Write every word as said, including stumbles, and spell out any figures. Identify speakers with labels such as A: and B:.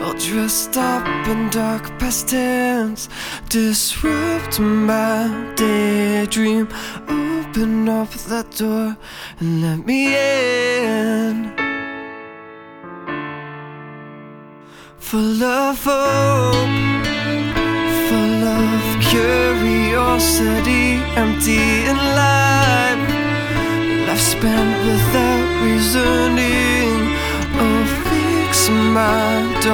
A: all dressed up in dark past tense. Disrupt my daydream. Open up that door and let me in. Full of hope, full of curiosity, empty in life, life spent without reasoning. Oh, fix my door.